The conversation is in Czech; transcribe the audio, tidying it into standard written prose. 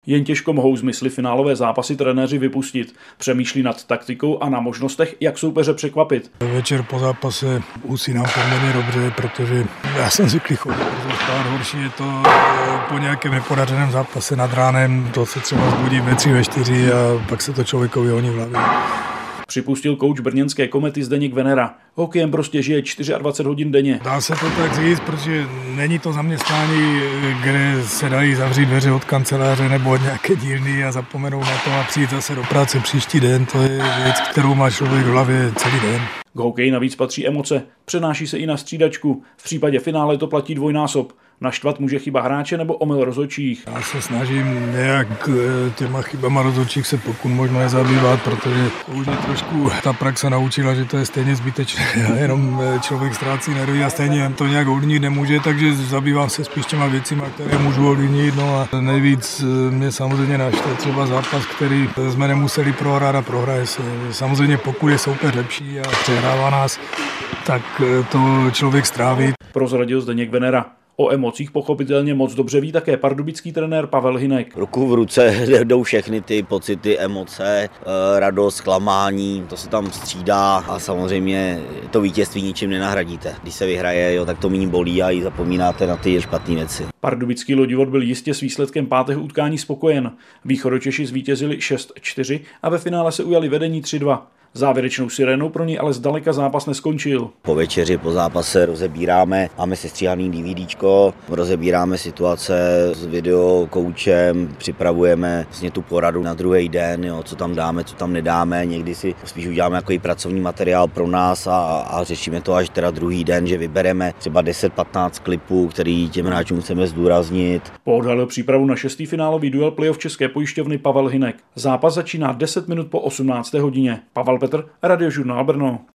Jen těžko mohou z mysli finálové zápasy trenéři vypustit. Přemýšlí nad taktikou a na možnostech, jak soupeře překvapit. Večer po zápase usínám poměrně dobře, protože já jsem zvyklý chodit spát. Horší je to po nějakém nepodařeném zápase nad ránem, to se třeba zbudí ve 3, ve 4 a pak se to člověkovi honí v hlavě. Připustil kouč brněnské Komety Zdeněk Venera. Hokejem prostě žije 24 hodin denně. Dá se to tak říct, protože není to zaměstnání, kde se dají zavřít dveře od kanceláře nebo od nějaké dílny a zapomenout na to a přijít zase do práce příští den. To je věc, kterou má člověk v hlavě celý den. K hokeji navíc patří emoce. Přenáší se i na střídačku. V případě finále to platí dvojnásob. Naštvat může chyba hráče nebo omyl rozhodčích. Já se snažím nějak těma chybama rozhodčích se pokud možno nezabývat, protože už mě trošku ta praxe naučila, že to je stejně zbytečné. Jenom člověk ztrácí nervy a stejně to nějak ovlivnit nemůže, takže zabývám se spíš těma věcima, které můžu ovlivnit. No a nejvíc mě samozřejmě naštve třeba zápas, který jsme nemuseli prohrát a prohraje se. Samozřejmě pokud je soupeř lepší a přehrává nás, tak to člověk stráví. Prozradil Zdeněk Venera. O emocích pochopitelně moc dobře ví také pardubický trenér Pavel Hynek. Ruku v ruce jdou všechny ty pocity, emoce, radost, zklamání, to se tam střídá a samozřejmě to vítězství ničím nenahradíte. Když se vyhraje, tak to méně bolí a i zapomínáte na ty špatné věci. Pardubický lodivod byl jistě s výsledkem pátého utkání spokojen. Východočeši zvítězili 6-4 a ve finále se ujali vedení 3-2. Závěrečnou sirénou pro ní ale zdaleka zápas neskončil. Po večeři, po zápase rozebíráme, máme sestříhaný DVDčko, rozebíráme situace s video koučem, připravujeme vlastně tu poradu na druhý den, jo, co tam dáme, co tam nedáme, někdy si spíš uděláme jako pracovní materiál pro nás a řešíme to až teda druhý den, že vybereme třeba 10-15 klipů, který těm hráčům chceme zdůraznit. Poodhalil přípravu na 6. finálový duel playoff České pojišťovny Pavel Hynek. Zápas začíná 10 minut po 18. hodině. Pavel Petr, Radiožurnál Brno.